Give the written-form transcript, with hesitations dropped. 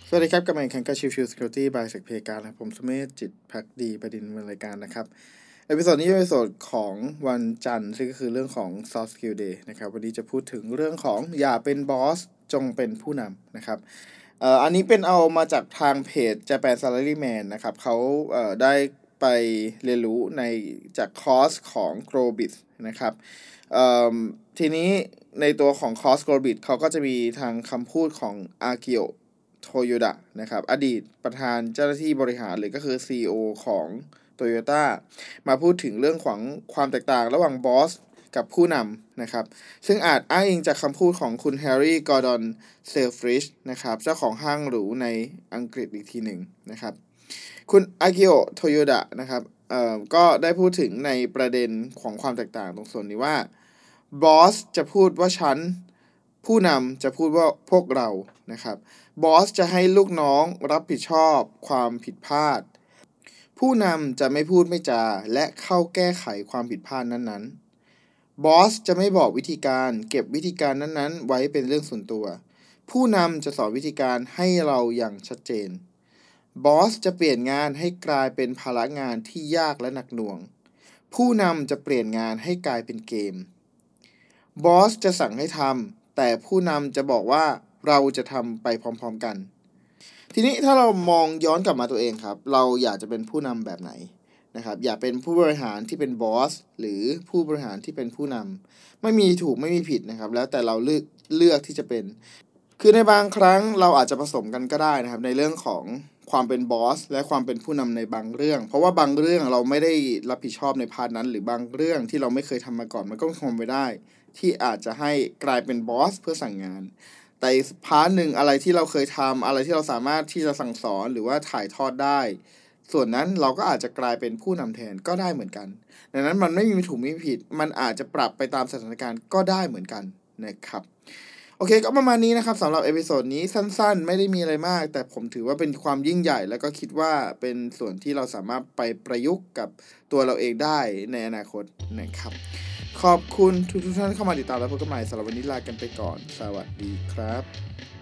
สวัสดีครับกลับมาอีกครั้งกับชิวชิว Security by เซกเพการนะผมสุเมธจิตภักดีประดินรายการนะครับเอพิโซดนี้เป็นเอพิโซดของวันจันทร์ซึ่งก็คือเรื่องของ Soft Skill Day นะครับวันนี้จะพูดถึงเรื่องของอย่าเป็นบอสจงเป็นผู้นำนะครับอันนี้เป็นเอามาจากทางเพจ Japan Salaryman นะครับเขาได้ไปเรียนรู้จากคอร์สของ Growbit นะครับทีนี้ในตัวของคอร์ส Growbit เขาก็จะมีทางคำพูดของอากิโอโตโยดะนะครับอดีตประธานเจ้าหน้าที่บริหารหรือก็คือ CEO ของ Toyota มาพูดถึงเรื่องของความแตกต่างระหว่างบอสกับผู้นำนะครับซึ่งอาจอ้างอิงจากคำพูดของคุณแฮร์รี่กอร์ดอนเซลฟริชนะครับเจ้าของห้างหรูในอังกฤษอีกทีหนึ่งนะครับคุณอากิโอโตโยดะนะครับก็ได้พูดถึงในประเด็นของความแตกต่างตรงส่วนนี้ว่าบอสจะพูดว่าฉันผู้นำจะพูดว่าพวกเรานะครับบอสจะให้ลูกน้องรับผิดชอบความผิดพลาดผู้นำจะไม่พูดไม่จาและเข้าแก้ไขความผิดพลาดนั้นๆบอสจะไม่บอกวิธีการเก็บวิธีการนั้นๆไว้เป็นเรื่องส่วนตัวผู้นำจะสอนวิธีการให้เราอย่างชัดเจนบอสจะเปลี่ยนงานให้กลายเป็นภาระงานที่ยากและหนักหน่วงผู้นำจะเปลี่ยนงานให้กลายเป็นเกมบอสจะสั่งให้ทำแต่ผู้นำจะบอกว่าเราจะทำไปพร้อมๆกันทีนี้ถ้าเรามองย้อนกลับมาตัวเองครับเราอยากจะเป็นผู้นำแบบไหนนะครับอยากเป็นผู้บริหารที่เป็นบอสหรือผู้บริหารที่เป็นผู้นำไม่มีถูกไม่มีผิดนะครับแล้วแต่เราเลือกที่จะเป็นคือในบางครั้งเราอาจจะผสมกันก็ได้นะครับในเรื่องของความเป็นบอสและความเป็นผู้นำในบางเรื่องเพราะว่าบางเรื่องเราไม่ได้รับผิดชอบในพาร์ทนั้นหรือบางเรื่องที่เราไม่เคยทำมาก่อนมันก็คงไม่ได้ที่อาจจะให้กลายเป็นบอสเพื่อสั่งงานแต่พาร์ทหนึ่งอะไรที่เราเคยทำอะไรที่เราสามารถที่จะสั่งสอนหรือว่าถ่ายทอดได้ส่วนนั้นเราก็อาจจะกลายเป็นผู้นำแทนก็ได้เหมือนกันดังนั้นมันไม่มีถูกไม่มีผิดมันอาจจะปรับไปตามสถานการณ์ก็ได้เหมือนกันนะครับโอเคก็ประมาณนี้นะครับสำหรับเอพิโซดนี้สั้นๆไม่ได้มีอะไรมากแต่ผมถือว่าเป็นความยิ่งใหญ่แล้วก็คิดว่าเป็นส่วนที่เราสามารถไปประยุกต์กับตัวเราเองได้ในอนาคตนะครับขอบคุณทุกท่านเข้ามาติดตามและพบกันใหม่สำหรับวันนี้ลากันไปก่อนสวัสดีครับ